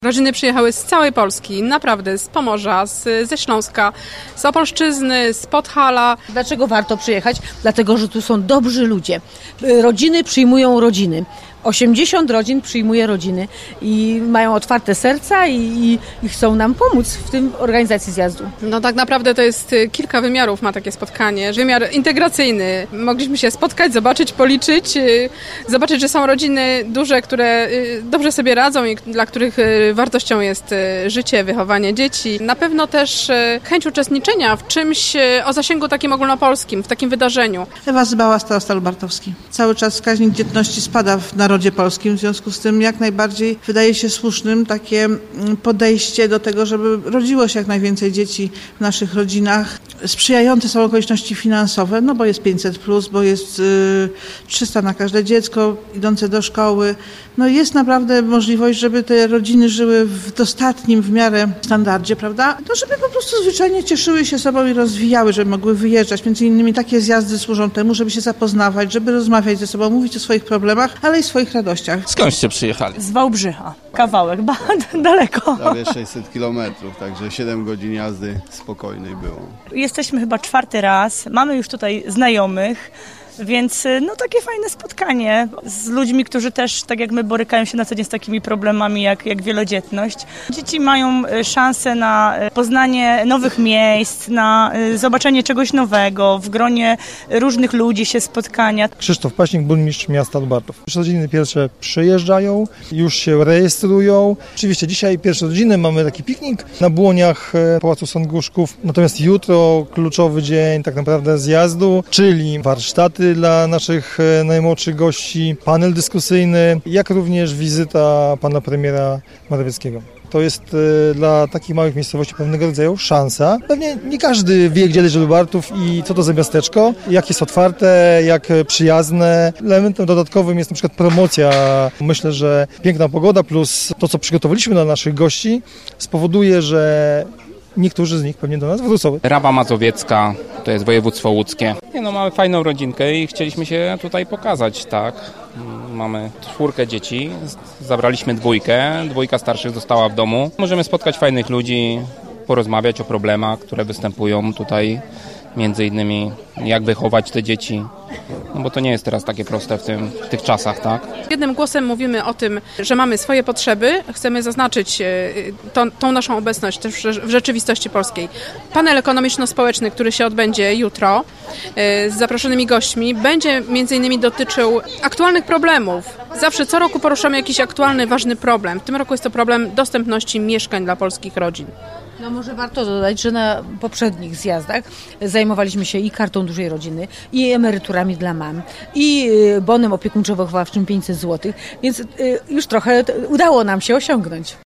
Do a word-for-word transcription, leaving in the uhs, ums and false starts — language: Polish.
Rodziny przyjechały z całej Polski, naprawdę, z Pomorza, z, ze Śląska, z Opolszczyzny, z Podhala. Dlaczego warto przyjechać? Dlatego, że tu są dobrzy ludzie. Rodziny przyjmują rodziny. osiemdziesiąt rodzin przyjmuje rodziny i mają otwarte serca i, i, i chcą nam pomóc w tym organizacji zjazdu. No tak naprawdę to jest kilka wymiarów ma takie spotkanie. Wymiar integracyjny. Mogliśmy się spotkać, zobaczyć, policzyć, zobaczyć, że są rodziny duże, które dobrze sobie radzą i dla których wartością jest życie, wychowanie dzieci. Na pewno też chęć uczestniczenia w czymś o zasięgu takim ogólnopolskim, w takim wydarzeniu. Ewa Zybała, starosta lubartowski. Cały czas wskaźnik dzietności spada w narodzie polskim, w związku z tym jak najbardziej wydaje się słusznym takie podejście do tego, żeby rodziło się jak najwięcej dzieci w naszych rodzinach. Sprzyjające są okoliczności finansowe, no bo jest pięćset plus, bo jest y, trzysta na każde dziecko idące do szkoły. No jest naprawdę możliwość, żeby te rodziny żyły w dostatnim w miarę standardzie, prawda? No żeby po prostu zwyczajnie cieszyły się sobą i rozwijały, żeby mogły wyjeżdżać. Między innymi takie zjazdy służą temu, żeby się zapoznawać, żeby rozmawiać ze sobą, mówić o swoich problemach, ale i swoich radościach. Skądście przyjechali? Z Wałbrzycha. Kawałek, ba, daleko. Prawie sześćset kilometrów, także siedem godzin jazdy spokojnej było. Jesteśmy chyba czwarty raz, mamy już tutaj znajomych, więc no takie fajne spotkanie z ludźmi, którzy też, tak jak my, borykają się na co dzień z takimi problemami jak, jak wielodzietność. Dzieci mają szansę na poznanie nowych miejsc, na zobaczenie czegoś nowego, w gronie różnych ludzi się spotkania. Krzysztof Paśnik, burmistrz miasta Lubartów. Rodziny pierwsze przyjeżdżają, już się rejestrują. Oczywiście dzisiaj pierwsze rodziny, mamy taki piknik na Błoniach Pałacu Sądguszków. Natomiast jutro kluczowy dzień tak naprawdę zjazdu, czyli warsztaty dla naszych najmłodszych gości, panel dyskusyjny, jak również wizyta pana premiera Morawieckiego. To jest dla takich małych miejscowości pewnego rodzaju szansa. Pewnie nie każdy wie, gdzie leży Lubartów i co to za miasteczko, jak jest otwarte, jak przyjazne. Elementem dodatkowym jest na przykład promocja. Myślę, że piękna pogoda plus to, co przygotowaliśmy dla naszych gości, spowoduje, że niektórzy z nich pewnie do nas wrócą. Rawa Mazowiecka, to jest województwo łódzkie. Nie no, mamy fajną rodzinkę i chcieliśmy się tutaj pokazać, tak. Mamy czwórkę dzieci, zabraliśmy dwójkę, dwójka starszych została w domu. Możemy spotkać fajnych ludzi, porozmawiać o problemach, które występują tutaj, między innymi jak wychować te dzieci. No bo to nie jest teraz takie proste w, tym, w tych czasach, tak? Jednym głosem mówimy o tym, że mamy swoje potrzeby. Chcemy zaznaczyć tą, tą naszą obecność też w rzeczywistości polskiej. Panel ekonomiczno-społeczny, który się odbędzie jutro z zaproszonymi gośćmi, będzie między innymi dotyczył aktualnych problemów. Zawsze co roku poruszamy jakiś aktualny, ważny problem. W tym roku jest to problem dostępności mieszkań dla polskich rodzin. No może warto dodać, że na poprzednich zjazdach zajmowaliśmy się i kartą dużej rodziny, i emeryturami dla mam, i bonem opiekuńczo-wychowawczym pięćset złotych, więc już trochę udało nam się osiągnąć.